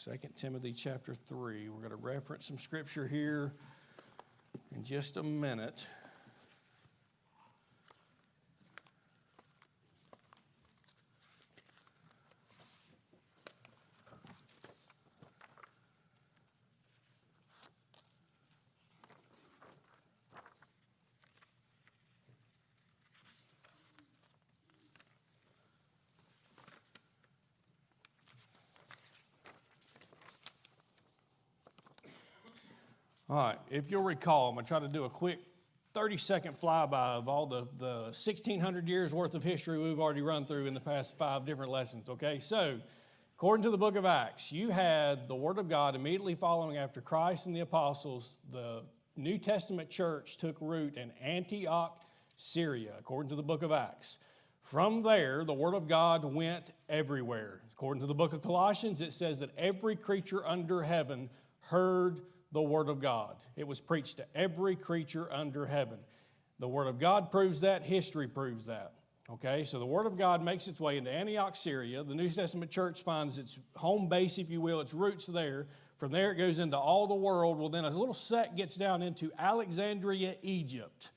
2 Timothy chapter 3. We're going to reference some scripture here in just a minute. All right, if you'll recall, I'm going to try to do a quick 30-second flyby of all the 1,600 years worth of history we've already run through in the past 5 different lessons, okay? So, according to the book of Acts, you had the Word of God immediately following after Christ and the apostles. The New Testament church took root in Antioch, Syria, according to the book of Acts. From there, the Word of God went everywhere. According to the book of Colossians, it says that every creature under heaven heard the Word of God. It was preached to every creature under heaven. The Word of God proves that. History proves that. Okay, so the Word of God makes its way into Antioch, Syria. The New Testament church finds its home base, if you will, its roots there. From there it goes into all the world. Well, then a little sect gets down into Alexandria, Egypt.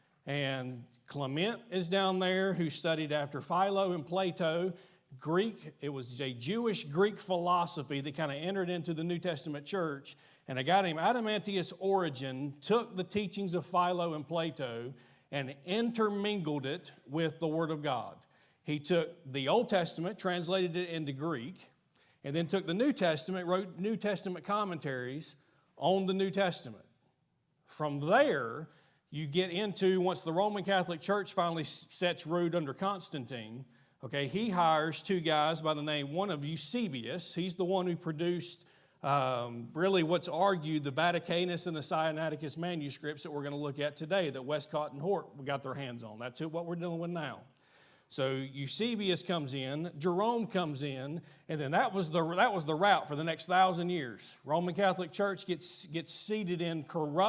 And Clement is down there, who studied after Philo and Plato. Greek, it was a Jewish Greek philosophy that kind of entered into the New Testament church. And a guy named Adamantius Origen took the teachings of Philo and Plato and intermingled it with the Word of God. He took the Old Testament, translated it into Greek, and then took the New Testament, wrote New Testament commentaries on the New Testament. From there, you get into, once the Roman Catholic Church finally sets root under Constantine, okay, he hires 2 guys by the name, one of Eusebius. He's the one who produced really what's argued the Vaticanus and the Sinaiticus manuscripts that we're going to look at today, that Westcott and Hort got their hands on. That's what we're dealing with now. So Eusebius comes in, Jerome comes in, and then that was the route for the next 1,000 years. Roman Catholic Church gets seated in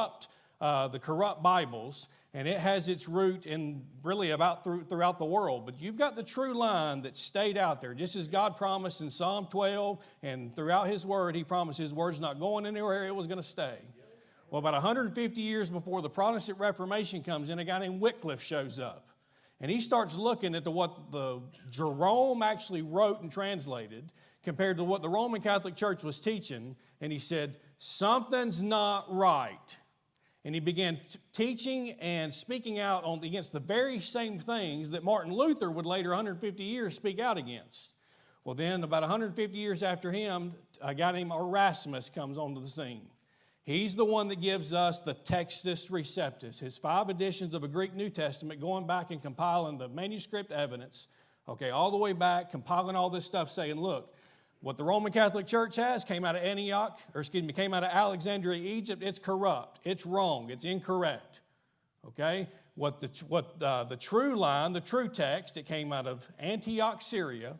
the corrupt Bibles, and it has its root in really about throughout the world. But you've got the true line that stayed out there, just as God promised in Psalm 12, and throughout His Word, He promised His Word's not going anywhere, it was going to stay. Well, about 150 years before the Protestant Reformation comes in, a guy named Wycliffe shows up. And he starts looking at what the Jerome actually wrote and translated compared to what the Roman Catholic Church was teaching, and he said, something's not right. And he began teaching and speaking out against the very same things that Martin Luther would later, 150 years, speak out against. Well, then, about 150 years after him, a guy named Erasmus comes onto the scene. He's the one that gives us the Textus Receptus, his 5 editions of a Greek New Testament, going back and compiling the manuscript evidence, okay, all the way back, compiling all this stuff, saying, look, what the Roman Catholic Church came out of came out of Alexandria, Egypt. It's corrupt. It's wrong. It's incorrect. Okay? What the true line, the true text, it came out of Antioch, Syria.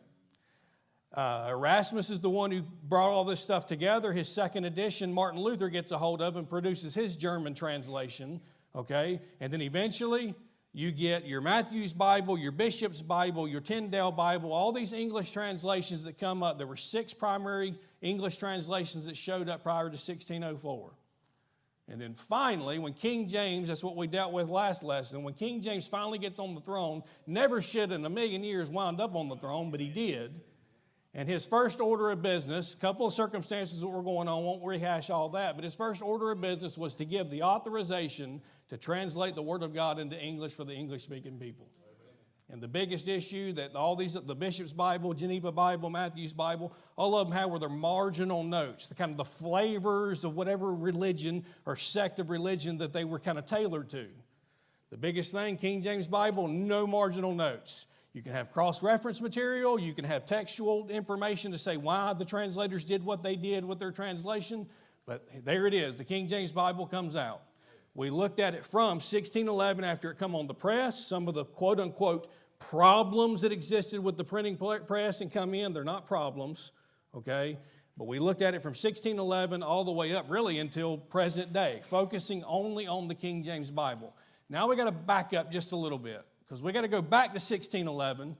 Erasmus is the one who brought all this stuff together. His 2nd edition, Martin Luther gets a hold of and produces his German translation. Okay? And then eventually, you get your Matthew's Bible, your Bishop's Bible, your Tyndale Bible, all these English translations that come up. There were 6 primary English translations that showed up prior to 1604. And then finally, when King James, that's what we dealt with last lesson, when King James finally gets on the throne, never should in a million years wound up on the throne, but he did. And his first order of business, a couple of circumstances that were going on, won't rehash all that, but his first order of business was to give the authorization to translate the Word of God into English for the English-speaking people. And the biggest issue that all these, the Bishop's Bible, Geneva Bible, Matthew's Bible, all of them had were their marginal notes, the kind of the flavors of whatever religion or sect of religion that they were kind of tailored to. The biggest thing, King James Bible, no marginal notes. You can have cross-reference material. You can have textual information to say why the translators did what they did with their translation. But there it is. The King James Bible comes out. We looked at it from 1611 after it come on the press. Some of the quote-unquote problems that existed with the printing press and come in, they're not problems, okay? But we looked at it from 1611 all the way up really until present day, focusing only on the King James Bible. Now we got to back up just a little bit, because we got to go back to 1611,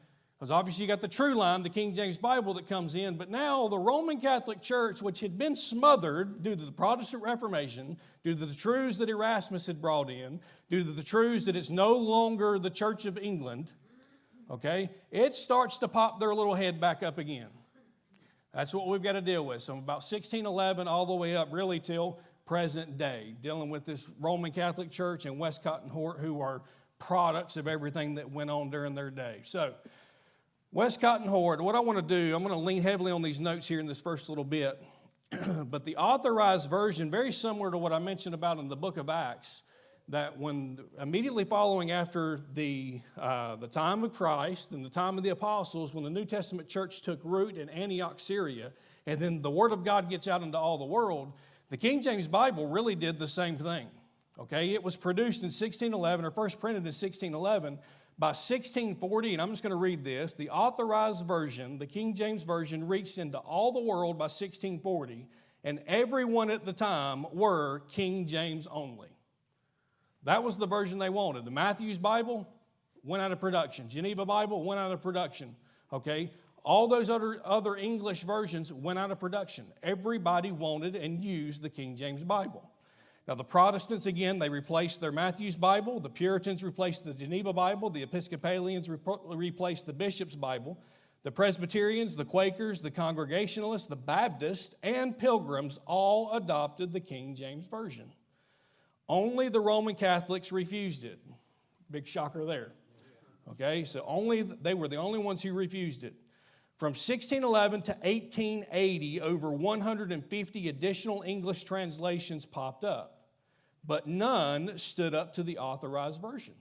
Because obviously you got the true line, the King James Bible that comes in, but now the Roman Catholic Church, which had been smothered due to the Protestant Reformation, due to the truths that Erasmus had brought in, due to the truths that it's no longer the Church of England, okay, it starts to pop their little head back up again. That's what we've got to deal with. So about 1611 all the way up really till present day, dealing with this Roman Catholic Church and Westcott and Hort, who are products of everything that went on during their day. So Westcott and Hort, what I want to do, I'm going to lean heavily on these notes here in this first little bit, but the authorized version, very similar to what I mentioned about in the book of Acts, that when immediately following after the time of Christ and the time of the apostles, when the New Testament church took root in Antioch, Syria, and then the Word of God gets out into all the world, the King James Bible really did the same thing. Okay, it was produced in 1611, or first printed in 1611. By 1640, and I'm just going to read this, the authorized version, the King James Version, reached into all the world by 1640, and everyone at the time were King James only. That was the version they wanted. The Matthew's Bible went out of production. Geneva Bible went out of production. Okay, all those other English versions went out of production. Everybody wanted and used the King James Bible. Now, the Protestants, again, they replaced their Matthew's Bible. The Puritans replaced the Geneva Bible. The Episcopalians replaced the Bishop's Bible. The Presbyterians, the Quakers, the Congregationalists, the Baptists, and Pilgrims all adopted the King James Version. Only the Roman Catholics refused it. Big shocker there. Okay, so they were the only ones who refused it. From 1611 to 1880, over 150 additional English translations popped up, but none stood up to the authorized version.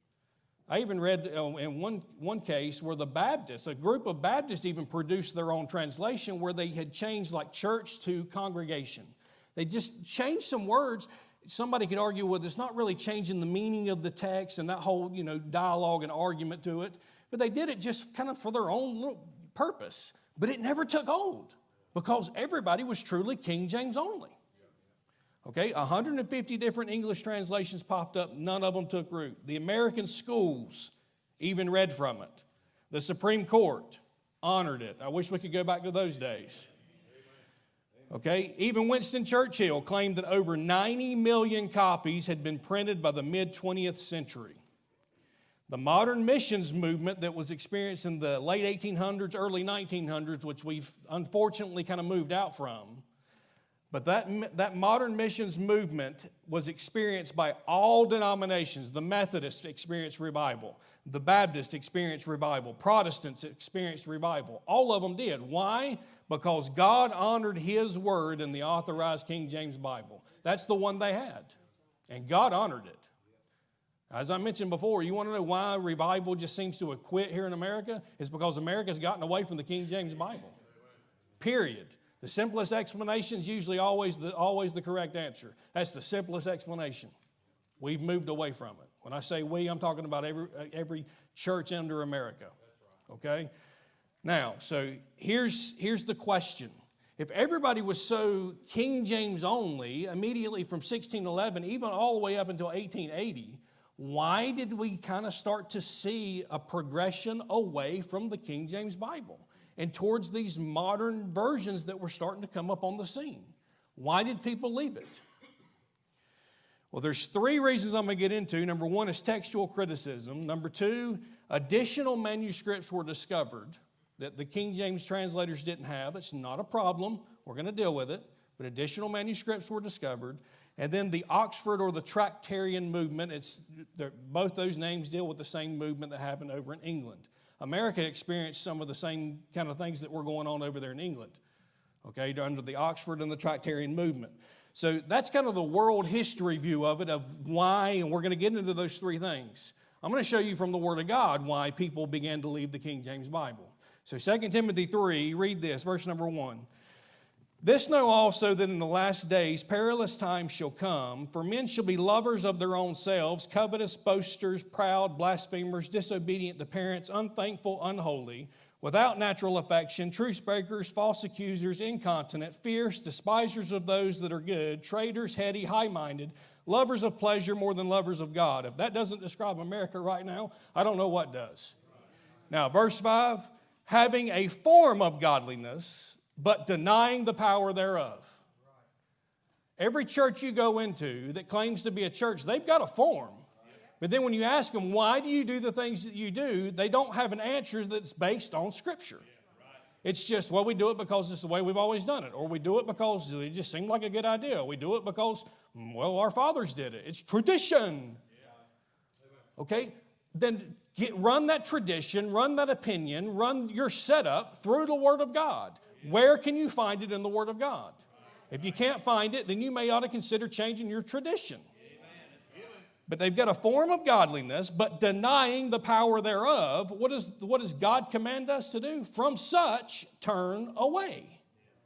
I even read in one case where the Baptists, a group of Baptists even produced their own translation where they had changed like church to congregation. They just changed some words. Somebody could argue, well, it's not really changing the meaning of the text and that whole, dialogue and argument to it, but they did it just kind of for their own little purpose, but it never took hold because everybody was truly King James only. Okay, 150 different English translations popped up. None of them took root. The American schools even read from it. The Supreme Court honored it. I wish we could go back to those days. Okay, even Winston Churchill claimed that over 90 million copies had been printed by the mid-20th century. The modern missions movement that was experienced in the late 1800s, early 1900s, which we've unfortunately kind of moved out from, but that modern missions movement was experienced by all denominations. The Methodists experienced revival. The Baptists experienced revival. Protestants experienced revival. All of them did. Why? Because God honored His word in the authorized King James Bible. That's the one they had, and God honored it. As I mentioned before, you want to know why revival just seems to have quit here in America? It's because America's gotten away from the King James Bible. Period. The simplest explanation is usually always the correct answer. That's the simplest explanation. We've moved away from it. When I say we, I'm talking about every church under America. Okay? Now, so here's the question. If everybody was so King James only, immediately from 1611, even all the way up until 1880, why did we kind of start to see a progression away from the King James Bible and towards these modern versions that were starting to come up on the scene? Why did people leave it? Well, there's three reasons I'm going to get into. Number one is textual criticism. Number two, additional manuscripts were discovered that the King James translators didn't have. It's not a problem. We're going to deal with it. But additional manuscripts were discovered. And then the Oxford or the Tractarian movement, both those names deal with the same movement that happened over in England. America experienced some of the same kind of things that were going on over there in England, okay, under the Oxford and the Tractarian movement. So that's kind of the world history view of it, of why, and we're going to get into those three things. I'm going to show you from the Word of God why people began to leave the King James Bible. So 2 Timothy 3, read this, verse number 1. This know also that in the last days perilous times shall come, for men shall be lovers of their own selves, covetous, boasters, proud, blasphemers, disobedient to parents, unthankful, unholy, without natural affection, truce breakers, false accusers, incontinent, fierce, despisers of those that are good, traitors, heady, high-minded, lovers of pleasure more than lovers of God. If that doesn't describe America right now, I don't know what does. Now, verse 5, having a form of godliness, but denying the power thereof. Every church you go into that claims to be a church, they've got a form. But then when you ask them, why do you do the things that you do, they don't have an answer that's based on Scripture. It's just, well, we do it because it's the way we've always done it. Or we do it because it just seemed like a good idea. We do it because, well, our fathers did it. It's tradition. Okay? Then run that tradition, run that opinion, run your setup through the Word of God. Where can you find it in the Word of God? If you can't find it, then you may ought to consider changing your tradition. But they've got a form of godliness, but denying the power thereof. What does God command us to do? From such, turn away.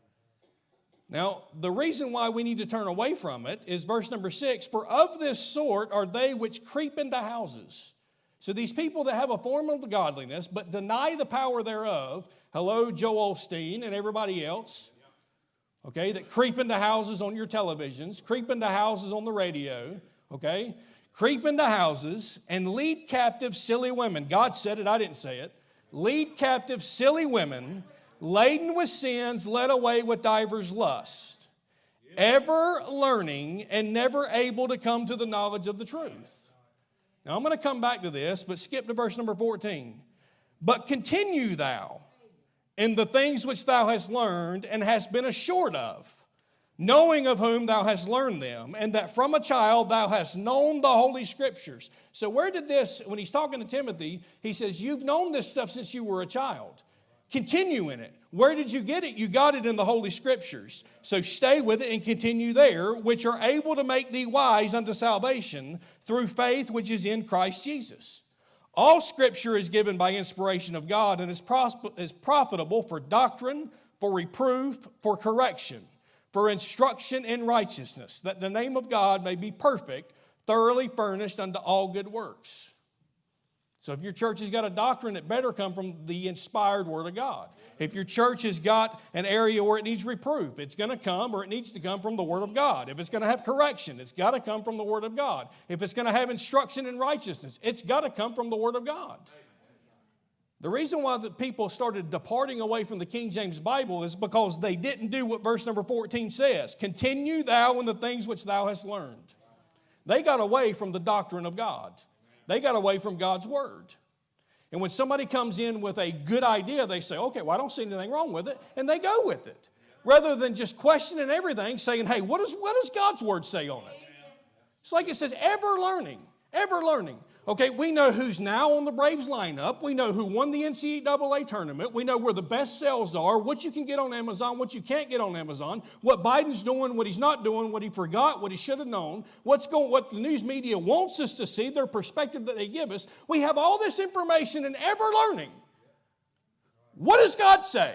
Now, the reason why we need to turn away from it is verse number 6. For of this sort are they which creep into houses. So these people that have a form of godliness, but deny the power thereof. Hello, Joel Osteen and everybody else. Okay, that creep into houses on your televisions, creep into houses on the radio. Okay, creep into houses and lead captive silly women. God said it, I didn't say it. Lead captive silly women, laden with sins, led away with divers lusts, ever learning and never able to come to the knowledge of the truth. Now I'm going to come back to this, but skip to verse number 14. But continue thou in the things which thou hast learned and hast been assured of, knowing of whom thou hast learned them, and that from a child thou hast known the Holy Scriptures. So where did this, when he's talking to Timothy, he says, you've known this stuff since you were a child. Continue in it. Where did you get it? You got it in the Holy Scriptures. So stay with it and continue there, which are able to make thee wise unto salvation through faith which is in Christ Jesus. All Scripture is given by inspiration of God and is profitable for doctrine, for reproof, for correction, for instruction in righteousness, that the name of God may be perfect, thoroughly furnished unto all good works. So if your church has got a doctrine, it better come from the inspired Word of God. If your church has got an area where it needs reproof, it's going to come, or it needs to come from the Word of God. If it's going to have correction, it's got to come from the Word of God. If it's going to have instruction in righteousness, it's got to come from the Word of God. The reason why the people started departing away from the King James Bible is because they didn't do what verse number 14 says. Continue thou in the things which thou hast learned. They got away from the doctrine of God. They got away from God's Word. And when somebody comes in with a good idea, they say, okay, well, I don't see anything wrong with it, and they go with it. Rather than just questioning everything, saying, hey, what does God's Word say on it? It's like it says, ever learning, ever learning. Okay, we know who's now on the Braves lineup. We know who won the NCAA tournament. We know where the best sales are, what you can get on Amazon, what you can't get on Amazon, what Biden's doing, what he's not doing, what he forgot, what he should have known, what the news media wants us to see, their perspective that they give us. We have all this information and ever learning. What does God say?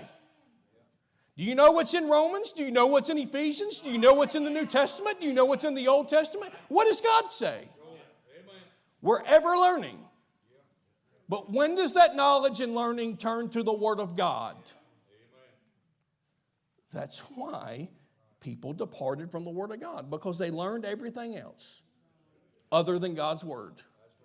Do you know what's in Romans? Do you know what's in Ephesians? Do you know what's in the New Testament? Do you know what's in the Old Testament? What does God say? We're ever learning. But when does that knowledge and learning turn to the Word of God? That's why people departed from the Word of God, because they learned everything else other than God's Word.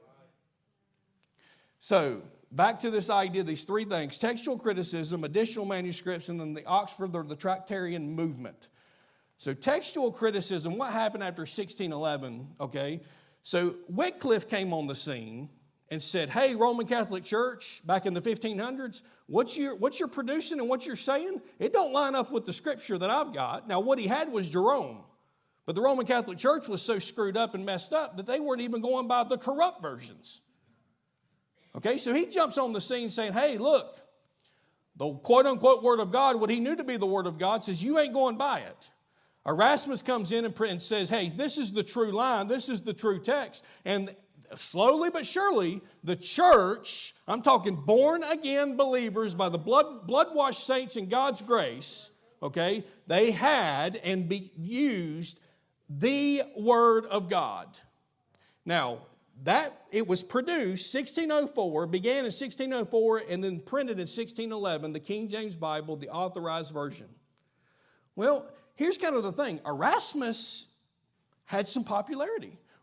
So, back to this idea, these three things: textual criticism, additional manuscripts, and then the Oxford or the Tractarian movement. So, textual criticism, what happened after 1611, okay? So Wycliffe came on the scene and said, hey, Roman Catholic Church, back in the 1500s, what you're producing and what you're saying, it don't line up with the Scripture that I've got. Now, what he had was Jerome. But the Roman Catholic Church was so screwed up and messed up that they weren't even going by the corrupt versions. Okay, so he jumps on the scene saying, hey, look, the quote-unquote Word of God, what he knew to be the Word of God, says you ain't going by it. Erasmus comes in and says, hey, this is the true line, this is the true text. And slowly but surely, the church, I'm talking born-again believers by the blood-washed saints in God's grace, okay, they had and used the Word of God. Now, it was produced 1604, began in 1604, and then printed in 1611, the King James Bible, the Authorized Version. Well, here's kind of the thing. Erasmus had some popularity.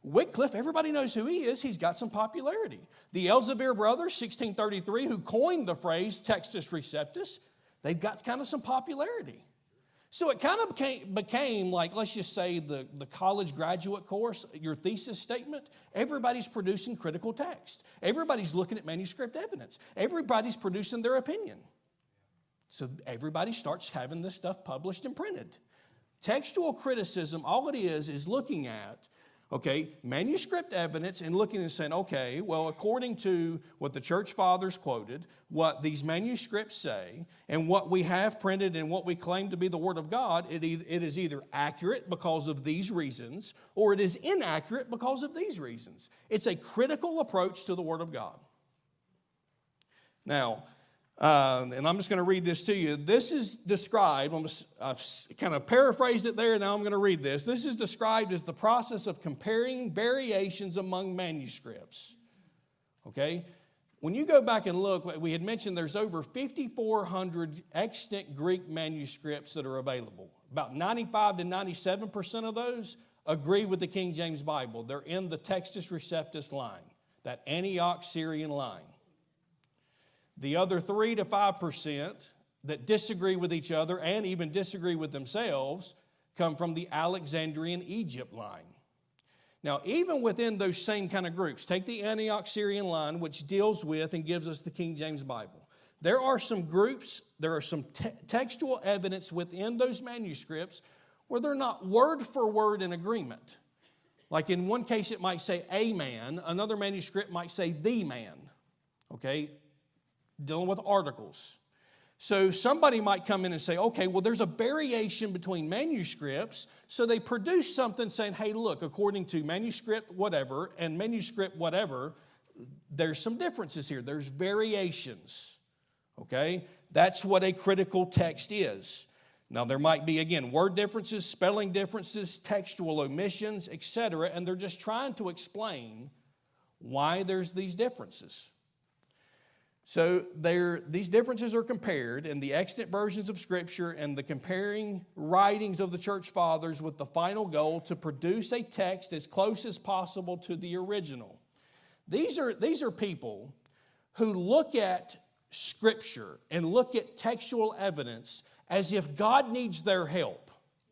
Wycliffe, everybody knows who he is. He's got some popularity. The Elzevir brothers, 1633, who coined the phrase Textus Receptus, they've got kind of some popularity. So it kind of became like, let's just say, the college graduate course, your thesis statement. Everybody's producing critical text. Everybody's looking at manuscript evidence. Everybody's producing their opinion. So everybody starts having this stuff published and printed. Textual criticism, all it is looking at, okay, manuscript evidence and looking and saying, okay, well, according to what the church fathers quoted, what these manuscripts say, and what we have printed and what we claim to be the Word of God, it is either accurate because of these reasons, or it is inaccurate because of these reasons. It's a critical approach to the Word of God. Now, and I'm just going to read this to you. This is described, I've kind of paraphrased it there, now I'm going to read this. This is described as the process of comparing variations among manuscripts. Okay? When you go back and look, we had mentioned there's over 5,400 extant Greek manuscripts that are available. About 95 to 97% of those agree with the King James Bible. They're in the Textus Receptus line, that Antioch Syrian line. The other 3 to 5% that disagree with each other and even disagree with themselves come from the Alexandrian Egypt line. Now, even within those same kind of groups, take the Antioch Syrian line, which deals with and gives us the King James Bible. There are some groups, there are some textual evidence within those manuscripts where they're not word for word in agreement. Like in one case, it might say a man. Another manuscript might say the man. Okay? Dealing with articles. So somebody might come in and say, okay, well, there's a variation between manuscripts. So they produce something saying, hey, look, according to manuscript whatever and manuscript whatever, there's some differences here. There's variations. Okay? That's what a critical text is. Now, there might be, again, word differences, spelling differences, textual omissions, etc., and they're just trying to explain why there's these differences. So these differences are compared in the extant versions of Scripture and the comparing writings of the church fathers with the final goal to produce a text as close as possible to the original. These are people who look at Scripture and look at textual evidence as if God needs their help.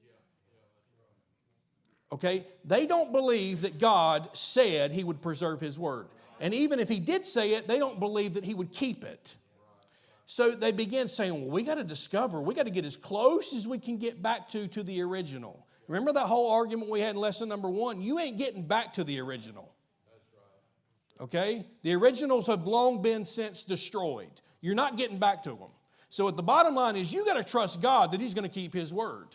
Okay? They don't believe that God said He would preserve His Word. And even if He did say it, they don't believe that He would keep it. So they begin saying, well, we got to get as close as we can get back to the original. Remember that whole argument we had in lesson number 1? You ain't getting back to the original. Okay? The originals have long been since destroyed. You're not getting back to them. So at the bottom line is you got to trust God that He's going to keep His word.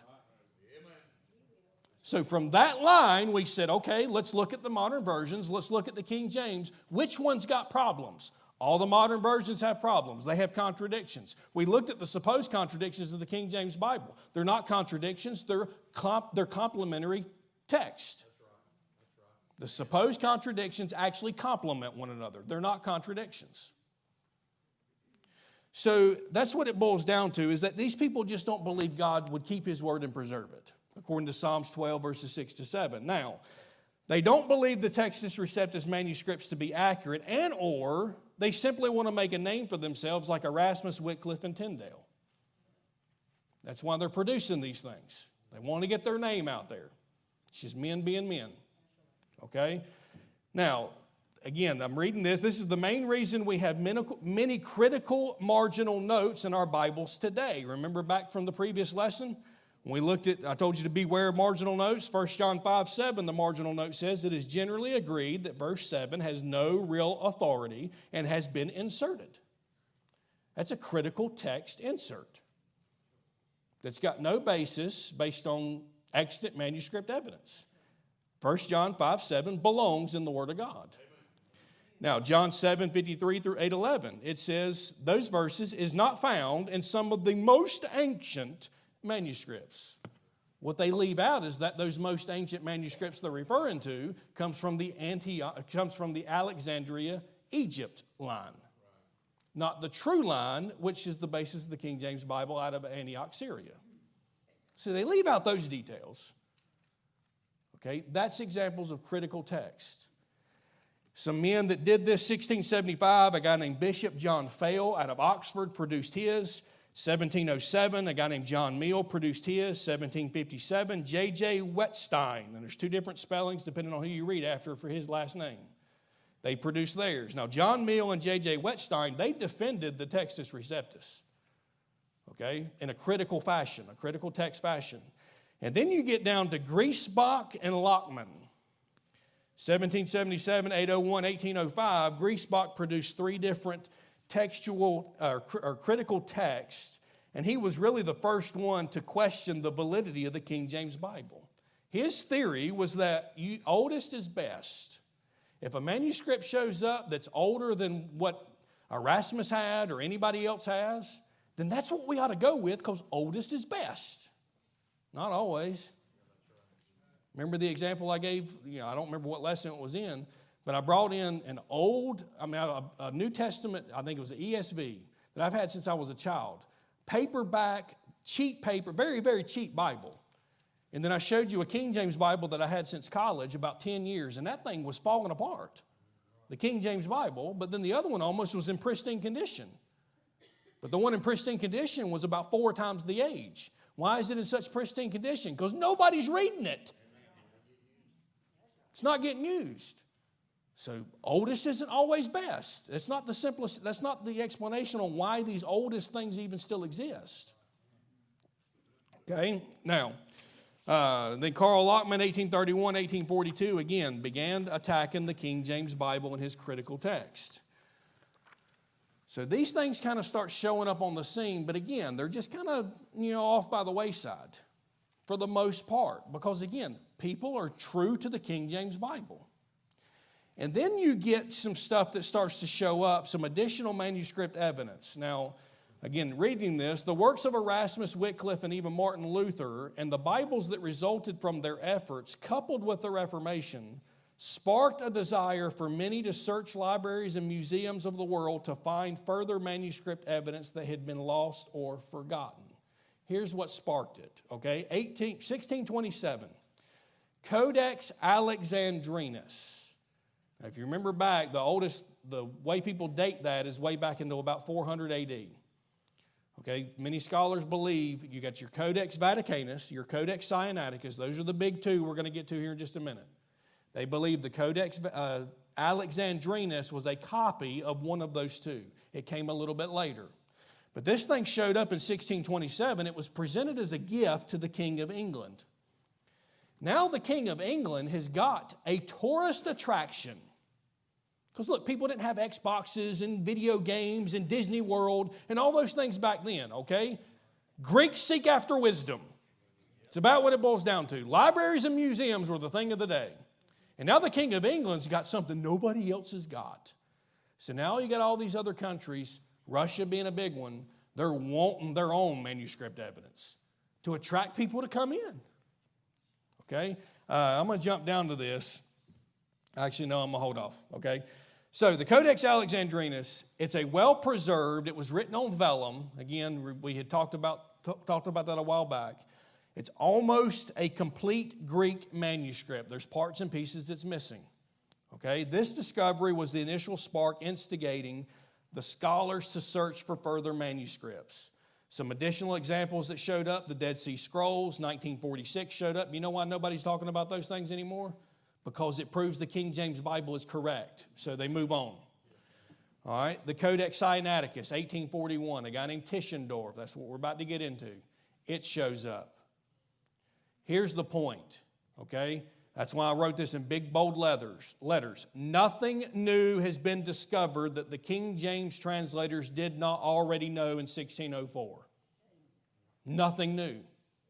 So from that line, we said, okay, let's look at the modern versions. Let's look at the King James. Which one's got problems? All the modern versions have problems. They have contradictions. We looked at the supposed contradictions of the King James Bible. They're not contradictions. They're complementary text. The supposed contradictions actually complement one another. They're not contradictions. So that's what it boils down to, is that these people just don't believe God would keep His word and preserve it, according to Psalms 12, verses 6 to 7. Now, they don't believe the Textus Receptus manuscripts to be accurate, and or they simply want to make a name for themselves like Erasmus, Wycliffe, and Tyndale. That's why they're producing these things. They want to get their name out there. It's just men being men. Okay? Now, again, I'm reading this. This is the main reason we have many critical marginal notes in our Bibles today. Remember back from the previous lesson? When we looked at, I told you to beware of marginal notes. 1 John 5:7, the marginal note says, it is generally agreed that verse 7 has no real authority and has been inserted. That's a critical text insert that's got no basis based on extant manuscript evidence. 1 John 5:7 belongs in the Word of God. Now, John 7:53 through 8:11, it says those verses is not found in some of the most ancient manuscripts. What they leave out is that those most ancient manuscripts they're referring to comes from the Alexandria, Egypt line. Not the true line, which is the basis of the King James Bible out of Antioch, Syria. So they leave out those details. Okay, that's examples of critical text. Some men that did this, 1675, a guy named Bishop John Fale out of Oxford produced his. 1707, a guy named John Meal produced his. 1757, J.J. Wettstein, and there's two different spellings depending on who you read after for his last name. They produced theirs. Now, John Meal and J.J. Wettstein, they defended the Textus Receptus, okay, in a critical fashion, a critical text fashion. And then you get down to Griesbach and Lockman. 1777, 801, 1805, Griesbach produced three different textual or critical texts, and he was really the first one to question the validity of the King James Bible. His theory was that oldest is best. If a manuscript shows up that's older than what Erasmus had or anybody else has, then that's what we ought to go with because oldest is best. Not always. Remember the example I gave? I don't remember what lesson it was in, but I brought in a New Testament, I think it was an ESV, that I've had since I was a child. Paperback, cheap paper, very, very cheap Bible. And then I showed you a King James Bible that I had since college, about 10 years, and that thing was falling apart. The King James Bible, but then the other one almost was in pristine condition. But the one in pristine condition was about 4 times the age. Why is it in such pristine condition? Because nobody's reading it. It's not getting used. So oldest isn't always best. It's not the simplest, that's not the explanation on why these oldest things even still exist. Okay, now, then Karl Lockman, 1831, 1842, again, began attacking the King James Bible and his critical text. So these things kind of start showing up on the scene, but again, they're just kind of, off by the wayside for the most part, because again, people are true to the King James Bible. And then you get some stuff that starts to show up, some additional manuscript evidence. Now, again, reading this, the works of Erasmus, Wycliffe, and even Martin Luther, and the Bibles that resulted from their efforts, coupled with the Reformation, sparked a desire for many to search libraries and museums of the world to find further manuscript evidence that had been lost or forgotten. Here's what sparked it, okay? 1627, Codex Alexandrinus. Now, if you remember back, the way people date that is way back into about 400 AD. Okay, many scholars believe you got your Codex Vaticanus, your Codex Sinaiticus. Those are the big two we're going to get to here in just a minute. They believe the Codex Alexandrinus was a copy of one of those two. It came a little bit later. But this thing showed up in 1627. It was presented as a gift to the King of England. Now the King of England has got a tourist attraction. Because look, people didn't have Xboxes and video games and Disney World and all those things back then, okay? Greeks seek after wisdom. It's about what it boils down to. Libraries and museums were the thing of the day. And now the King of England's got something nobody else has got. So now you got all these other countries, Russia being a big one, they're wanting their own manuscript evidence to attract people to come in. Okay? I'm going to jump down to this. Actually, no, I'm going to hold off. Okay? So the Codex Alexandrinus, it's a well-preserved, it was written on vellum. Again, we had talked about that a while back. It's almost a complete Greek manuscript. There's parts and pieces that's missing. Okay? This discovery was the initial spark instigating the scholars to search for further manuscripts. Some additional examples that showed up, the Dead Sea Scrolls, 1946 showed up. You know why nobody's talking about those things anymore? Because it proves the King James Bible is correct. So they move on. All right, the Codex Sinaiticus, 1841, a guy named Tischendorf. That's what we're about to get into. It shows up. Here's the point, okay? That's why I wrote this in big, bold letters. Nothing new has been discovered that the King James translators did not already know in 1604. Nothing new.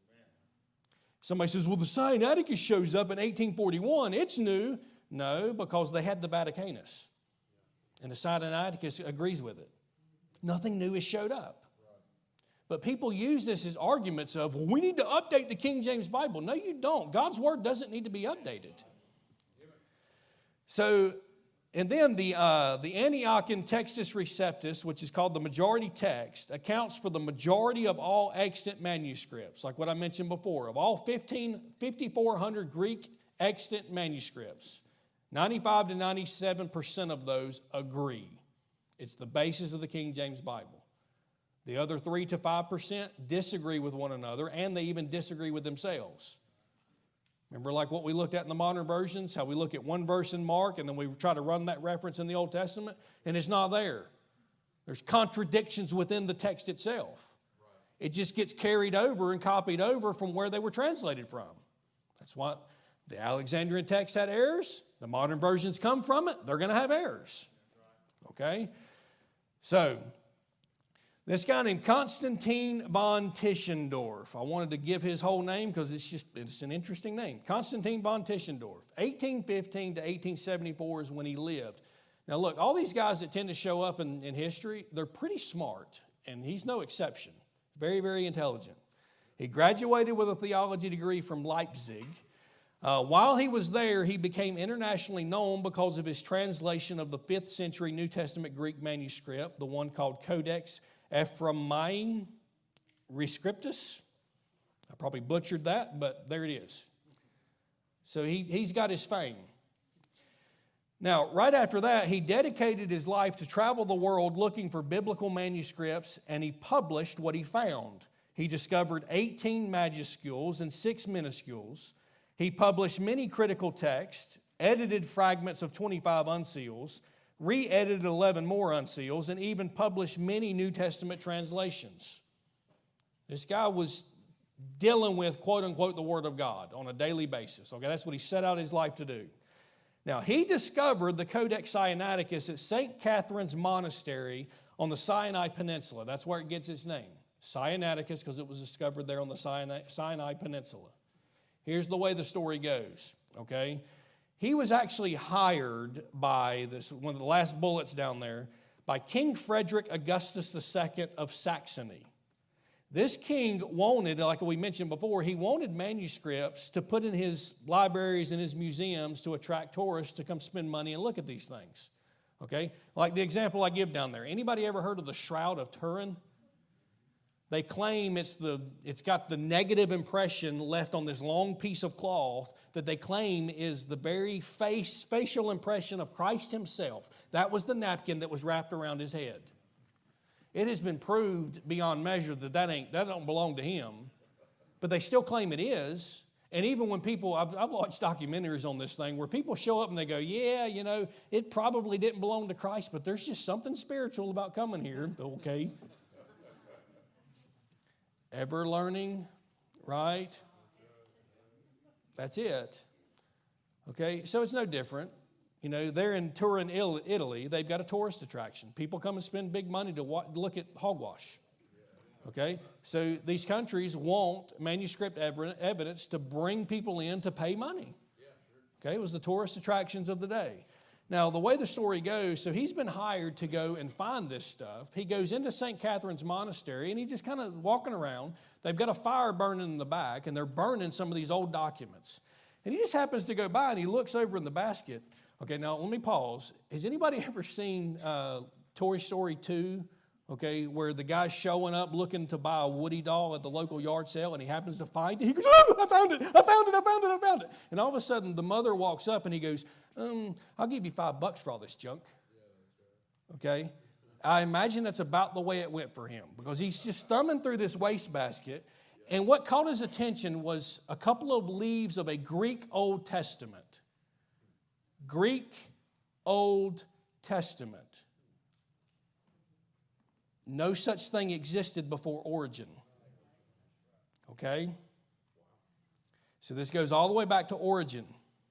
Somebody says, well, the Sinaiticus shows up in 1841. It's new. No, because they had the Vaticanus. And the Sinaiticus agrees with it. Nothing new has showed up. But people use this as arguments of, well, we need to update the King James Bible. No, you don't. God's Word doesn't need to be updated. So, and then the Antiochian Textus Receptus, which is called the majority text, accounts for the majority of all extant manuscripts, like what I mentioned before. Of all 5,400 Greek extant manuscripts. 95 to 97% of those agree. It's the basis of the King James Bible. The other 3 to 5% disagree with one another, and they even disagree with themselves. Remember like what we looked at in the modern versions, how we look at one verse in Mark and then we try to run that reference in the Old Testament, and it's not there. There's contradictions within the text itself. It just gets carried over and copied over from where they were translated from. That's why the Alexandrian text had errors. The modern versions come from it. They're going to have errors. Okay? So, this guy named Constantine von Tischendorf. I wanted to give his whole name because it's an interesting name. Constantine von Tischendorf. 1815 to 1874 is when he lived. Now look, all these guys that tend to show up in history, they're pretty smart, and he's no exception. Very, very intelligent. He graduated with a theology degree from Leipzig. While he was there, he became internationally known because of his translation of the 5th century New Testament Greek manuscript, the one called Codex Ephraemi Rescriptus. I probably butchered that, but there it is. So he's got his fame. Now, right after that, he dedicated his life to travel the world looking for biblical manuscripts, and he published what he found. He discovered 18 majuscules and 6 minuscules. He published many critical texts, edited fragments of 25 uncials, re-edited 11 more uncials, and even published many New Testament translations. This guy was dealing with, quote unquote, the Word of God on a daily basis. Okay, that's what he set out his life to do. Now, he discovered the Codex Sinaiticus at St. Catherine's Monastery on the Sinai Peninsula. That's where it gets its name. Sinaiticus, because it was discovered there on the Sinai Peninsula. Here's the way the story goes, okay? He was actually hired by this, one of the last bullets down there, by King Frederick Augustus II of Saxony. This king wanted, like we mentioned before, he wanted manuscripts to put in his libraries and his museums to attract tourists to come spend money and look at these things, okay? Like the example I give down there. Anybody ever heard of the Shroud of Turin? They claim it's got the negative impression left on this long piece of cloth that they claim is the very facial impression of Christ himself. That was the napkin that was wrapped around his head. It has been proved beyond measure that don't belong to him, but they still claim it is. And even when people, I've watched documentaries on this thing where people show up and they go, yeah, you know, it probably didn't belong to Christ, but there's just something spiritual about coming here, okay? Ever learning, right? That's it. Okay, so it's no different. You know, they're in Turin, Italy. They've got a tourist attraction. People come and spend big money to look at hogwash. Okay, so these countries want manuscript evidence to bring people in to pay money. Okay, it was the tourist attractions of the day. Now, the way the story goes, so he's been hired to go and find this stuff. He goes into St. Catherine's Monastery, and he's just kind of walking around. They've got a fire burning in the back, and they're burning some of these old documents. And he just happens to go by, and he looks over in the basket. Okay, now let me pause. Has anybody ever seen Toy Story 2? Okay, where the guy's showing up looking to buy a Woody doll at the local yard sale, and he happens to find it. He goes, oh, I found it. And all of a sudden, the mother walks up, and he goes, I'll give you $5 for all this junk. Okay? I imagine that's about the way it went for him, because he's just thumbing through this wastebasket, and what caught his attention was a couple of leaves of a Greek Old Testament. Greek Old Testament. No such thing existed before Origen. Okay? So this goes all the way back to Origen.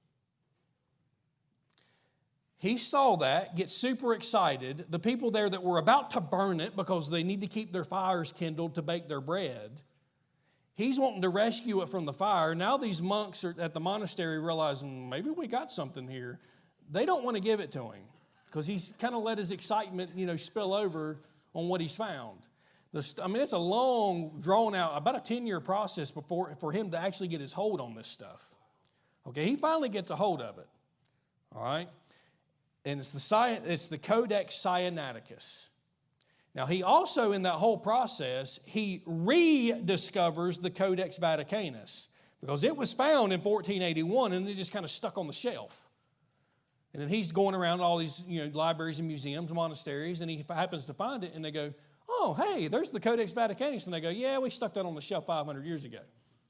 He saw that, gets super excited. The people there that were about to burn it because they need to keep their fires kindled to bake their bread, he's wanting to rescue it from the fire. Now these monks are at the monastery realizing maybe we got something here. They don't want to give it to him because he's kind of let his excitement, spill over on what he's found. It's a long, drawn-out, about a 10-year process for him to actually get his hold on this stuff. Okay, he finally gets a hold of it. All right? And it's the Codex Sinaiticus. Now, he also, in that whole process, he rediscovers the Codex Vaticanus. because it was found in 1481 and it just kind of stuck on the shelf. And then he's going around all these libraries and museums, monasteries, and he happens to find it, and they go, oh, hey, there's the Codex Vaticanus. And they go, yeah, we stuck that on the shelf 500 years ago.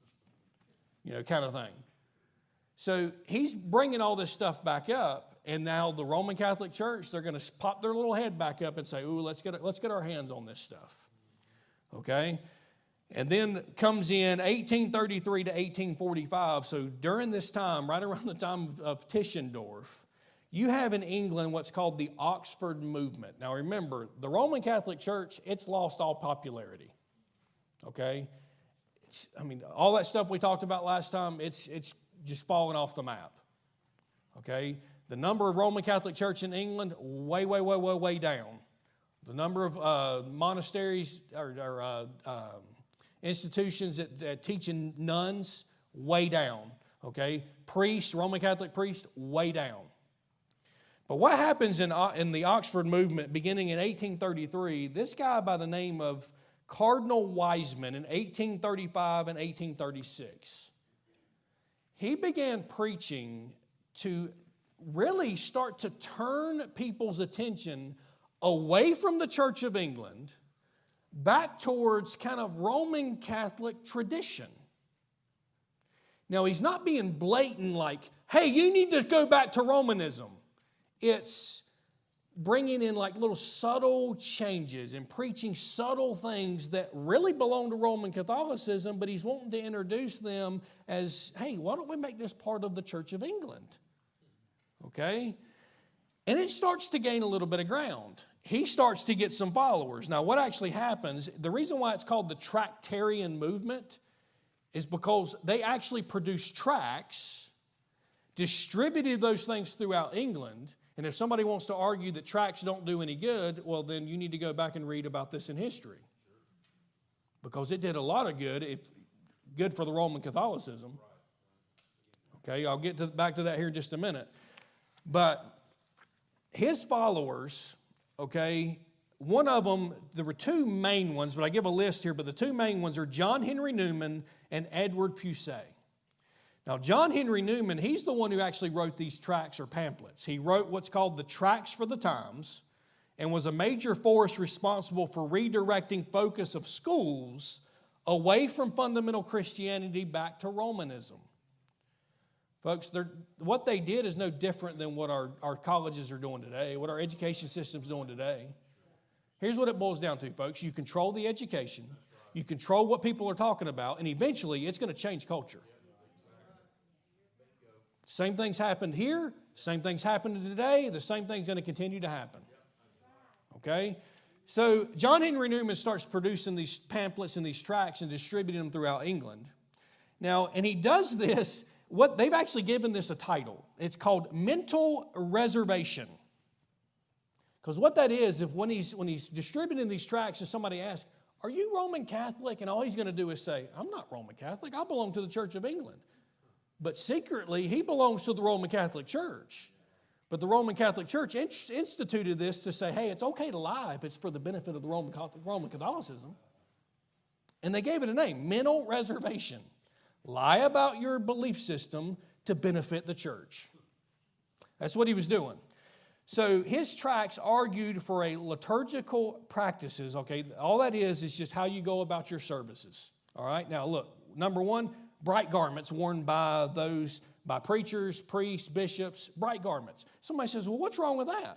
Kind of thing. So he's bringing all this stuff back up, and now the Roman Catholic Church, they're going to pop their little head back up and say, ooh, let's get our hands on this stuff. Okay? And then comes in 1833 to 1845. So during this time, right around the time of Tischendorf, you have in England what's called the Oxford Movement. Now remember, the Roman Catholic Church, it's lost all popularity. Okay? All that stuff we talked about last time, it's just falling off the map. Okay? The number of Roman Catholic Church in England, way down. The number of monasteries or institutions that teaching nuns, way down. Okay? Priests, Roman Catholic priests, way down. But what happens in the Oxford movement beginning in 1833, this guy by the name of Cardinal Wiseman in 1835 and 1836, he began preaching to really start to turn people's attention away from the Church of England back towards kind of Roman Catholic tradition. Now, he's not being blatant like, hey, you need to go back to Romanism. It's bringing in like little subtle changes and preaching subtle things that really belong to Roman Catholicism, but he's wanting to introduce them as, hey, why don't we make this part of the Church of England? Okay? And it starts to gain a little bit of ground. He starts to get some followers. Now, what actually happens, the reason why it's called the Tractarian movement is because they actually produced tracts, distributed those things throughout England. And if somebody wants to argue that tracts don't do any good, well, then you need to go back and read about this in history. Because it did a lot of good, good for the Roman Catholicism. Okay, I'll get back to that here in just a minute. But his followers, okay, one of them, there were two main ones, but I give a list here, but the two main ones are John Henry Newman and Edward Pusey. Now, John Henry Newman, he's the one who actually wrote these tracts or pamphlets. He wrote what's called the Tracts for the Times and was a major force responsible for redirecting focus of schools away from fundamental Christianity back to Romanism. Folks, what they did is no different than what our colleges are doing today, what our education system's doing today. Here's what it boils down to, folks. You control the education, you control what people are talking about, and eventually it's going to change culture. Same things happened here, same things happened today, the same thing's going to continue to happen. Okay? So John Henry Newman starts producing these pamphlets and these tracts and distributing them throughout England. Now, and he does this, they've actually given this a title. It's called mental reservation. Because what that is, when he's distributing these tracts and somebody asks, are you Roman Catholic? And all he's going to do is say, I'm not Roman Catholic, I belong to the Church of England. But secretly, he belongs to the Roman Catholic Church. But the Roman Catholic Church instituted this to say, hey, it's okay to lie if it's for the benefit of the Roman Catholicism. And they gave it a name, mental reservation. Lie about your belief system to benefit the church. That's what he was doing. So his tracts argued for a liturgical practices, okay? All that is just how you go about your services. All right? Now look, number one, bright garments worn by preachers, priests, bishops, bright garments. Somebody says, well, what's wrong with that?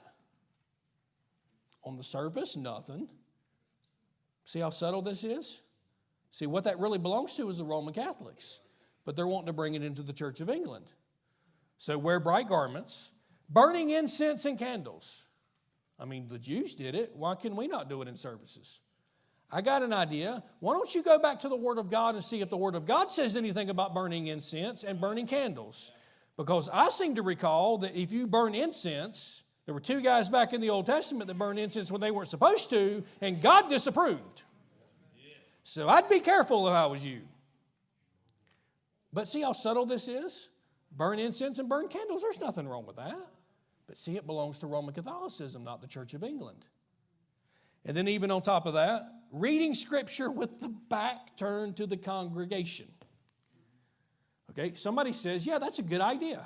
On the surface, nothing. See how subtle this is? See, what that really belongs to is the Roman Catholics. But they're wanting to bring it into the Church of England. So wear bright garments, burning incense and candles. The Jews did it. Why can we not do it in services? I got an idea. Why don't you go back to the Word of God and see if the Word of God says anything about burning incense and burning candles? Because I seem to recall that if you burn incense, there were two guys back in the Old Testament that burned incense when they weren't supposed to, and God disapproved. So I'd be careful if I was you. But see how subtle this is? Burn incense and burn candles, there's nothing wrong with that. But see, it belongs to Roman Catholicism, not the Church of England. And then even on top of that, reading Scripture with the back turned to the congregation. Okay, somebody says, yeah, that's a good idea.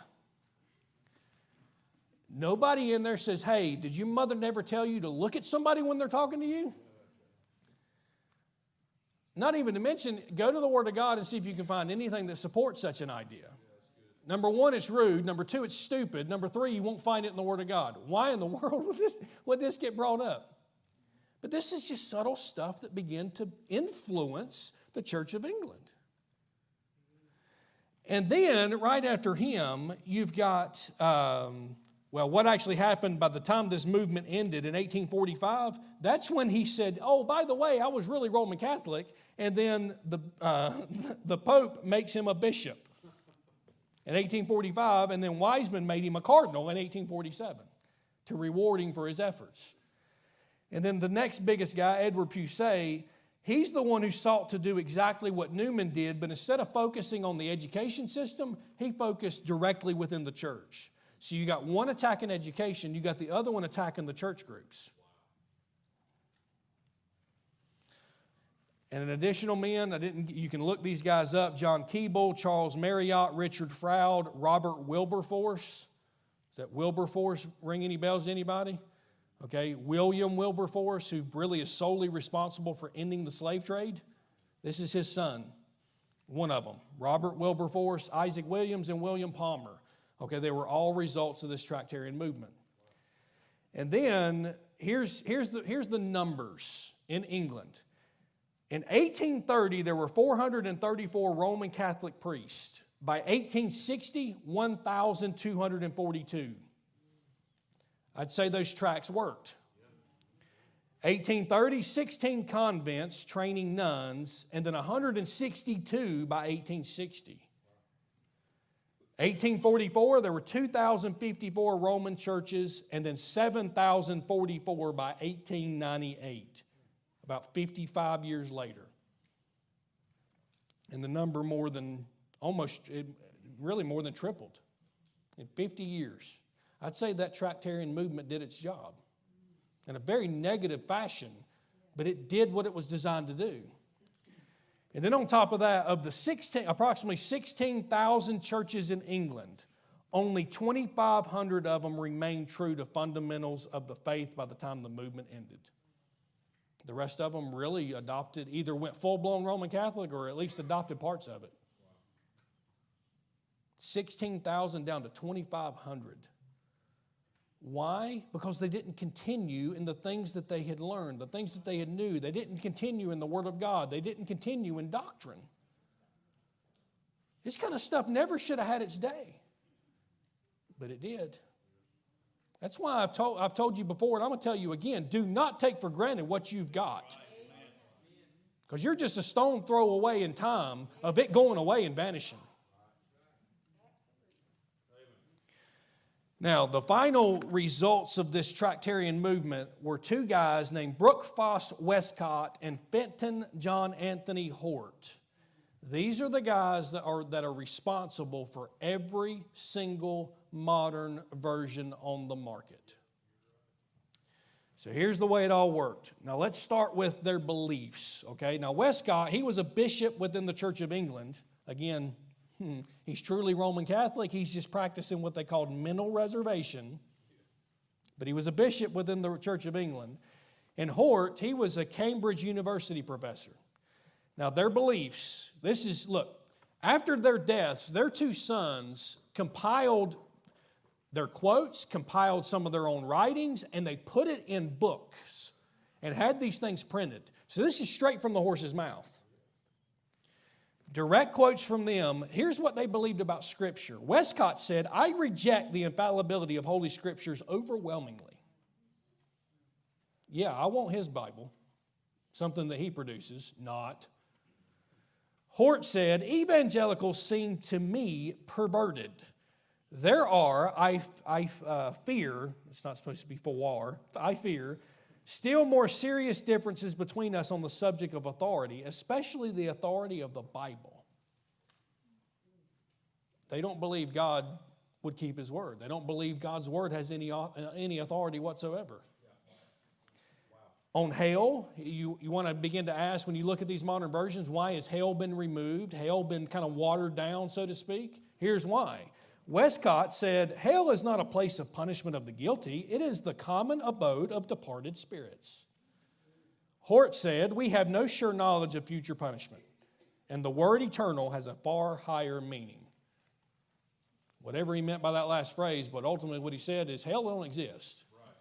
Nobody in there says, hey, did your mother never tell you to look at somebody when they're talking to you? Not even to mention, go to the Word of God and see if you can find anything that supports such an idea. Number one, it's rude. Number two, it's stupid. Number three, you won't find it in the Word of God. Why in the world would this get brought up? But this is just subtle stuff that began to influence the Church of England. And then, right after him, you've got, what actually happened by the time this movement ended in 1845, that's when he said, oh, by the way, I was really Roman Catholic, and then the Pope makes him a bishop in 1845, and then Wiseman made him a cardinal in 1847 to reward him for his efforts. And then the next biggest guy, Edward Pusey, he's the one who sought to do exactly what Newman did, but instead of focusing on the education system, he focused directly within the church. So you got one attacking education, you got the other one attacking the church groups. And an additional men, you can look these guys up, John Keble, Charles Marriott, Richard Froude, Robert Wilberforce. Does that Wilberforce ring any bells to anybody? Okay, William Wilberforce, who really is solely responsible for ending the slave trade. This is his son, one of them. Robert Wilberforce, Isaac Williams, and William Palmer. Okay, they were all results of this Tractarian movement. And then here's the numbers in England. In 1830, there were 434 Roman Catholic priests. By 1860, 1,242. I'd say those tracts worked. 1830, 16 convents training nuns, and then 162 by 1860. 1844, there were 2,054 Roman churches, and then 7,044 by 1898, about 55 years later. And the number more than tripled in 50 years. I'd say that Tractarian movement did its job in a very negative fashion, but it did what it was designed to do. And then on top of that, of the approximately 16,000 churches in England, only 2,500 of them remained true to fundamentals of the faith by the time the movement ended. The rest of them really either went full-blown Roman Catholic or at least adopted parts of it. 16,000 down to 2,500. Why? Because they didn't continue in the things that they had learned, the things that they had knew. They didn't continue in the Word of God. They didn't continue in doctrine. This kind of stuff never should have had its day, but it did. That's why I've told you before, and I'm going to tell you again, do not take for granted what you've got. Because you're just a stone throw away in time of it going away and vanishing. Now, the final results of this Tractarian movement were two guys named Brooke Foss Westcott and Fenton John Anthony Hort. These are the guys that are responsible for every single modern version on the market. So here's the way it all worked. Now let's start with their beliefs, okay? Now Westcott, he was a bishop within the Church of England. Again, he's truly Roman Catholic. He's just practicing what they called mental reservation. But he was a bishop within the Church of England. And Hort, he was a Cambridge University professor. Now their beliefs, after their deaths, their two sons compiled their quotes, compiled some of their own writings, and they put it in books and had these things printed. So this is straight from the horse's mouth. Direct quotes from them. Here's what they believed about Scripture. Westcott said, I reject the infallibility of Holy Scriptures overwhelmingly. Yeah, I want his Bible, something that he produces, not. Hort said, evangelicals seem to me perverted. There are, I fear, it's not supposed to be for, I fear, still more serious differences between us on the subject of authority, especially the authority of the Bible. They don't believe God would keep His word. They don't believe God's word has any authority whatsoever. On hell, you want to begin to ask, when you look at these modern versions, why has hell been removed? Hell been kind of watered down, so to speak? Here's why. Westcott said, hell is not a place of punishment of the guilty. It is the common abode of departed spirits. Hort said, we have no sure knowledge of future punishment, and the word eternal has a far higher meaning. Whatever he meant by that last phrase, but ultimately what he said is hell don't exist.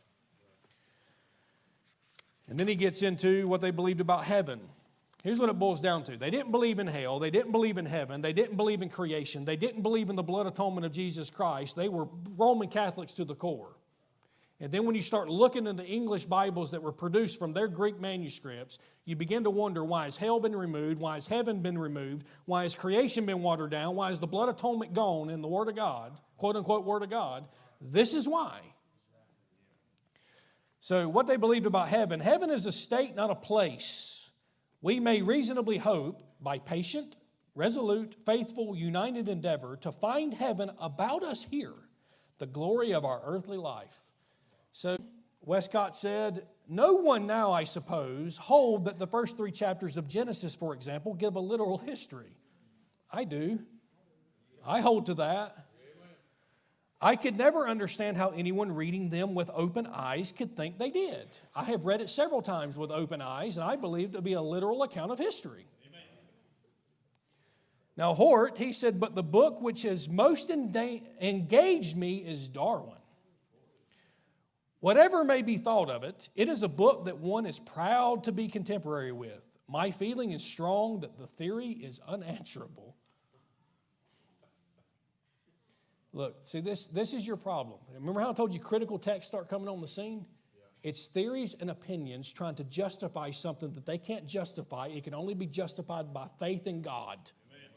And then he gets into what they believed about heaven. Here's what it boils down to. They didn't believe in hell. They didn't believe in heaven. They didn't believe in creation. They didn't believe in the blood atonement of Jesus Christ. They were Roman Catholics to the core. And then when you start looking in the English Bibles that were produced from their Greek manuscripts, you begin to wonder, why has hell been removed? Why has heaven been removed? Why has creation been watered down? Why is the blood atonement gone in the Word of God, quote unquote Word of God? This is why. So what they believed about heaven, heaven is a state, not a place. We may reasonably hope, by patient, resolute, faithful, united endeavor, to find heaven about us here, the glory of our earthly life. So Westcott said, no one now, I suppose, hold that the first 3 chapters of Genesis, for example, give a literal history. I do. I hold to that. I could never understand how anyone reading them with open eyes could think they did. I have read it several times with open eyes, and I believe it to be a literal account of history. Amen. Now, Hort, he said, but the book which has most engaged me is Darwin. Whatever may be thought of it, it is a book that one is proud to be contemporary with. My feeling is strong that the theory is unanswerable. Look, see, this is your problem. Remember how I told you critical texts start coming on the scene? Yeah. It's theories and opinions trying to justify something that they can't justify. It can only be justified by faith in God. Amen.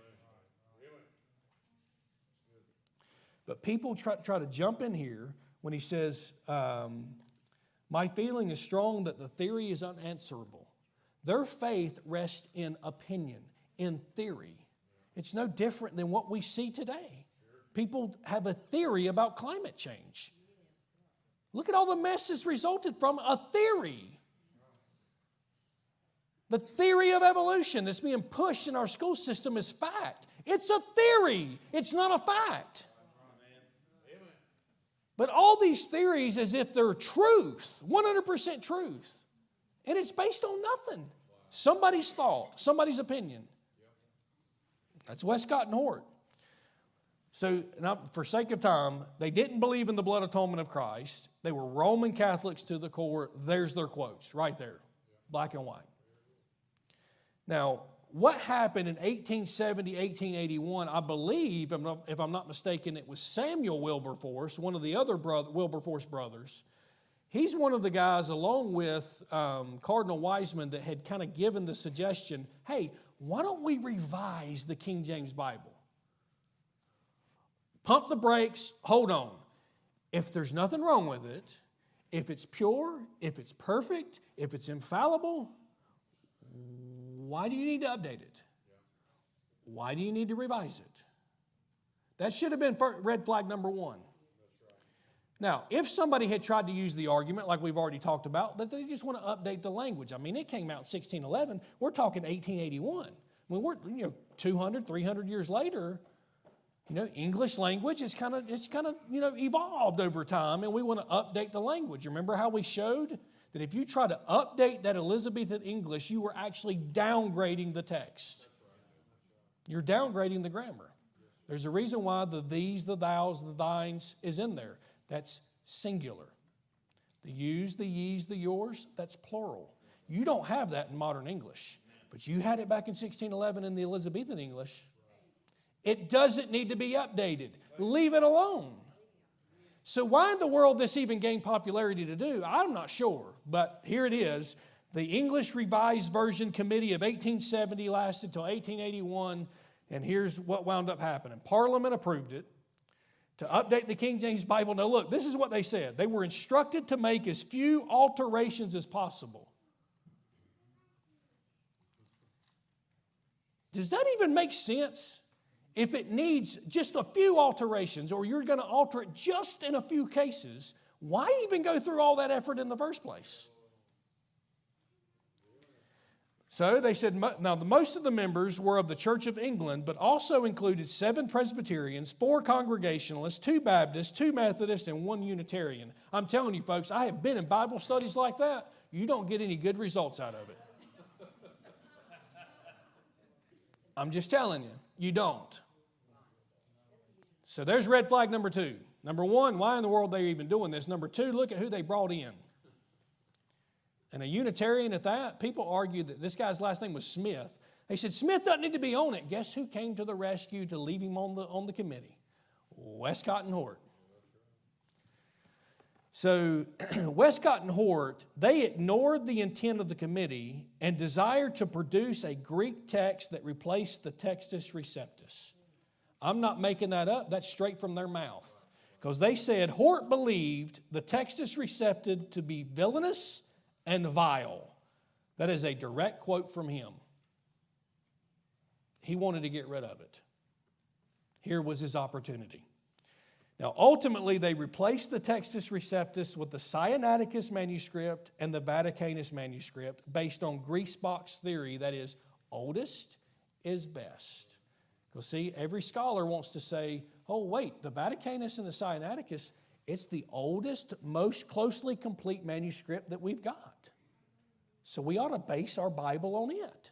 But people try to jump in here when he says, my feeling is strong that the theory is unanswerable. Their faith rests in opinion, in theory. It's no different than what we see today. People have a theory about climate change. Look at all the mess that's resulted from a theory. The theory of evolution that's being pushed in our school system is fact. It's a theory. It's not a fact. But all these theories as if they're truth, 100% truth. And it's based on nothing. Somebody's thought, somebody's opinion. That's Westcott and Hort. So, now, for sake of time, they didn't believe in the blood atonement of Christ. They were Roman Catholics to the core. There's their quotes right there, black and white. Now, what happened in 1870, 1881, I believe, if I'm not mistaken, it was Samuel Wilberforce, one of the other Wilberforce brothers. He's one of the guys, along with Cardinal Wiseman, that had kind of given the suggestion, hey, why don't we revise the King James Bible? Pump the brakes, hold on. If there's nothing wrong with it, if it's pure, if it's perfect, if it's infallible, why do you need to update it? Why do you need to revise it? That should have been red flag number 1. Now, if somebody had tried to use the argument, like we've already talked about, that they just want to update the language. I mean, it came out in 1611. We're talking 1881. I mean, we're 200, 300 years later. English language is kind of evolved over time, and we want to update the language. Remember how we showed that if you try to update that Elizabethan English, you were actually downgrading the text. You're downgrading the grammar. There's a reason why the these, the thous, the thines is in there. That's singular. The yous, the ye's, the yours, that's plural. You don't have that in modern English, but you had it back in 1611 in the Elizabethan English. It doesn't need to be updated. Leave it alone. So why in the world this even gained popularity to do, I'm not sure. But here it is. The English Revised Version Committee of 1870 lasted until 1881. And here's what wound up happening. Parliament approved it to update the King James Bible. Now look, this is what they said. They were instructed to make as few alterations as possible. Does that even make sense? If it needs just a few alterations, or you're going to alter it just in a few cases, why even go through all that effort in the first place? So they said, now most of the members were of the Church of England, but also included 7 Presbyterians, 4 Congregationalists, 2 Baptists, 2 Methodists, and 1 Unitarian. I'm telling you folks, I have been in Bible studies like that. You don't get any good results out of it. I'm just telling you, you don't. So there's red flag number 2. Number 1, why in the world are they even doing this? Number 2, look at who they brought in. And a Unitarian at that, people argued that this guy's last name was Smith. They said, Smith doesn't need to be on it. Guess who came to the rescue to leave him on the committee? Westcott and Hort. So Westcott and Hort, they ignored the intent of the committee and desired to produce a Greek text that replaced the Textus Receptus. I'm not making that up. That's straight from their mouth. Because they said Hort believed the Textus Receptus to be villainous and vile. That is a direct quote from him. He wanted to get rid of it. Here was his opportunity. Now, ultimately, they replaced the Textus Receptus with the Sinaiticus manuscript and the Vaticanus manuscript based on Griesbach's theory, that is, oldest is best. Because see, every scholar wants to say, oh wait, the Vaticanus and the Sinaiticus, it's the oldest, most closely complete manuscript that we've got. So we ought to base our Bible on it.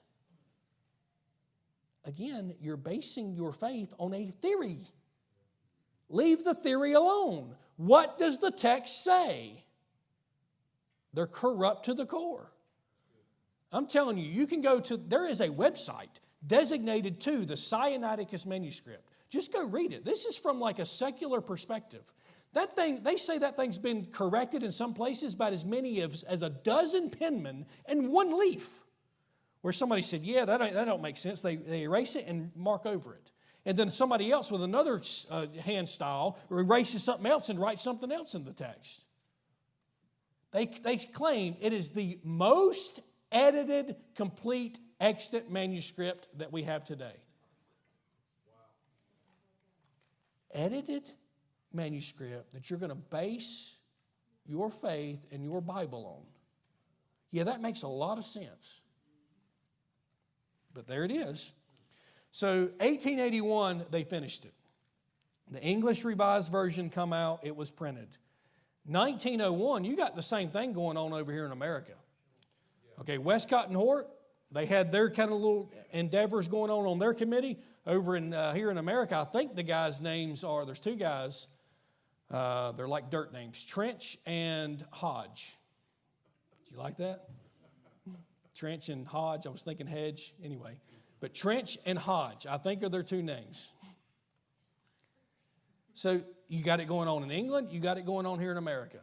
Again, you're basing your faith on a theory. Leave the theory alone. What does the text say? They're corrupt to the core. I'm telling you, you can go to, there is a website designated to the Sinaiticus manuscript. Just go read it. This is from like a secular perspective. That thing, they say that thing's been corrected in some places by as many as a dozen penmen in one leaf. Where somebody said, yeah, that don't make sense. They erase it and mark over it. And then somebody else with another hand style erases something else and writes something else in the text. They claim it is the most edited, complete, extant manuscript that we have today. Edited manuscript that you're going to base your faith and your Bible on. Yeah, that makes a lot of sense. But there it is. So 1881, they finished it. The English Revised Version come out, it was printed. 1901, you got the same thing going on over here in America. Okay, Westcott and Hort, they had their kind of little endeavors going on their committee. Over in here in America, I think the guys' names are, there's 2 guys, they're like dirt names, Trench and Hodge. Do you like that? Trench and Hodge, I was thinking Hedge, anyway. But Trench and Hodge, I think are their 2 names. So you got it going on in England, you got it going on here in America.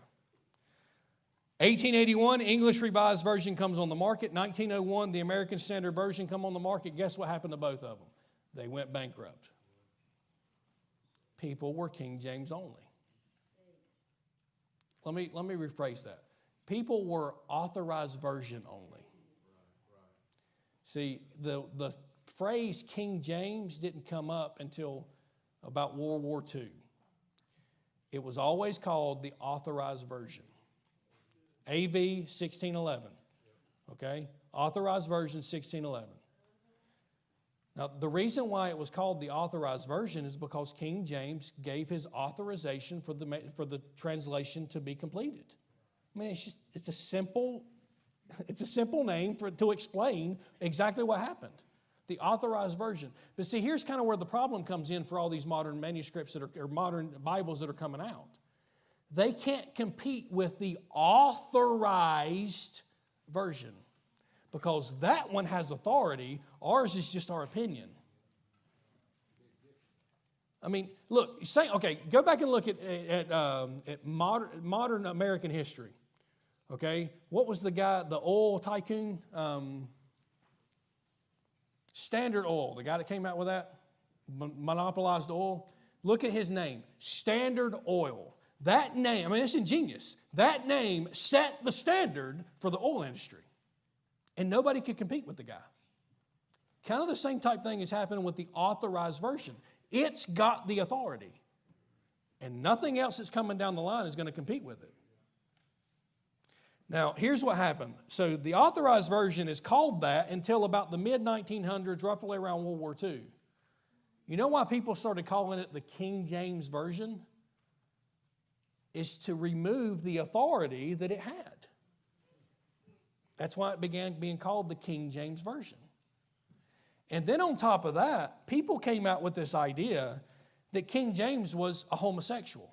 1881, English Revised Version comes on the market. 1901, the American Standard Version come on the market. Guess what happened to both of them? They went bankrupt. People were King James only. Let me rephrase that. People were Authorized Version only. See, the phrase King James didn't come up until about World War II. It was always called the Authorized Version. AV 1611. Okay? Authorized Version 1611. Now, the reason why it was called the Authorized Version is because King James gave his authorization for the translation to be completed. I mean, it's a simple name to explain exactly what happened. The Authorized Version. But see, here's kind of where the problem comes in for all these modern manuscripts or modern Bibles that are coming out. They can't compete with the Authorized Version. Because that one has authority. Ours is just our opinion. I mean, look, go back and look at modern American history. Okay? What was the guy, the oil tycoon? Standard Oil, the guy that came out with that, monopolized oil. Look at his name, Standard Oil. That name, I mean, it's ingenious. That name set the standard for the oil industry. And nobody could compete with the guy. Kind of the same type thing is happening with the Authorized Version. It's got the authority. And nothing else that's coming down the line is going to compete with it. Now, here's what happened. So the Authorized Version is called that until about the mid-1900s, roughly around World War II. You know why people started calling it the King James Version? Is to remove the authority that it had. That's why it began being called the King James Version. And then on top of that, people came out with this idea that King James was a homosexual.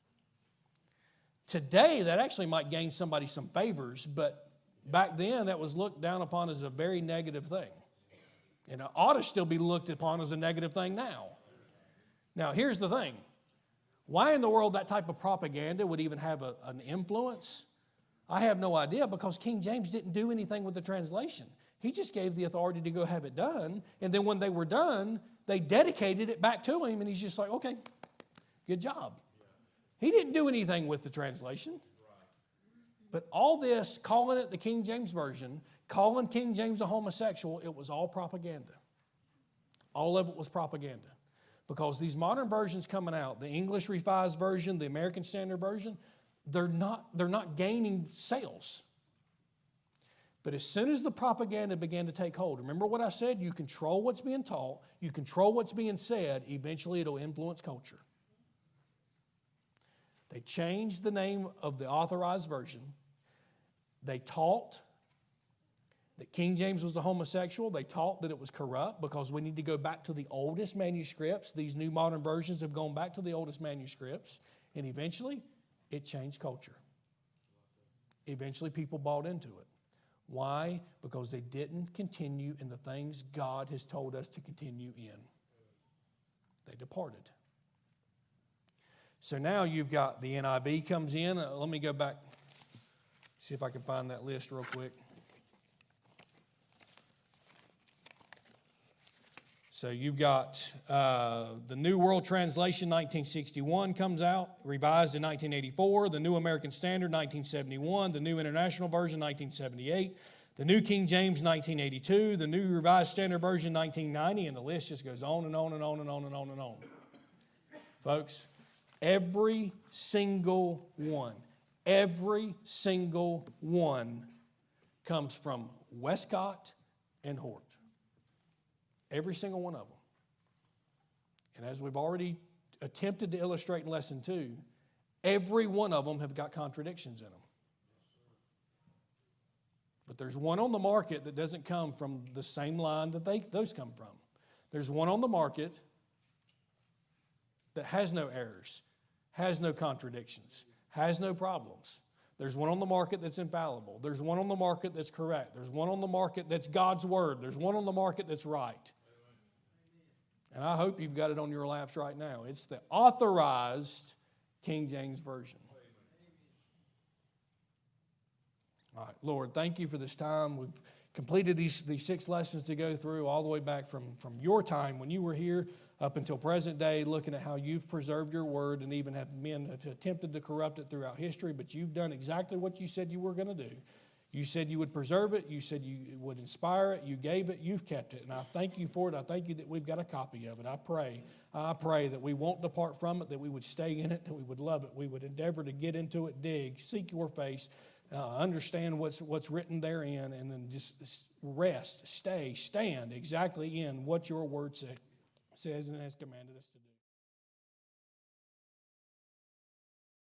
Today, that actually might gain somebody some favors, but back then, that was looked down upon as a very negative thing. And it ought to still be looked upon as a negative thing now. Now, here's the thing. Why in the world that type of propaganda would even have an influence? I have no idea, because King James didn't do anything with the translation. He just gave the authority to go have it done, and then when they were done, they dedicated it back to him, and he's just like, okay, good job. He didn't do anything with the translation. But all this, calling it the King James Version, calling King James a homosexual, it was all propaganda. All of it was propaganda. Because these modern versions coming out, the English Revised Version, the American Standard Version, they're not gaining sales. But as soon as the propaganda began to take hold, remember what I said? You control what's being taught, you control what's being said, eventually it'll influence culture. They changed the name of the Authorized Version. They taught that King James was a homosexual. They taught that it was corrupt, because we need to go back to the oldest manuscripts. These new modern versions have gone back to the oldest manuscripts. And eventually, it changed culture. Eventually, people bought into it. Why? Because they didn't continue in the things God has told us to continue in. They departed. So now you've got the NIV comes in. Let me go back, see if I can find that list real quick. So you've got the New World Translation, 1961 comes out, revised in 1984. The New American Standard, 1971. The New International Version, 1978. The New King James, 1982. The New Revised Standard Version, 1990. And the list just goes on and on and on and on and on and on. Folks, every single one comes from Westcott and Hort. Every single one of them. And as we've already attempted to illustrate in Lesson 2, every one of them have got contradictions in them. But there's one on the market that doesn't come from the same line that those come from. There's one on the market that has no errors, has no contradictions, has no problems. There's one on the market that's infallible. There's one on the market that's correct. There's one on the market that's God's Word. There's one on the market that's right. And I hope you've got it on your laps right now. It's the Authorized King James Version. All right, Lord, thank you for this time. We've completed these 6 lessons to go through all the way back from your time when you were here up until present day, looking at how you've preserved your word, and even have men have attempted to corrupt it throughout history, but you've done exactly what you said you were going to do. You said you would preserve it. You said you would inspire it. You gave it. You've kept it. And I thank you for it. I thank you that we've got a copy of it. I pray that we won't depart from it, that we would stay in it, that we would love it. We would endeavor to get into it, dig, seek your face, understand what's written therein, and then just rest, stand exactly in what your word says and has commanded us to do.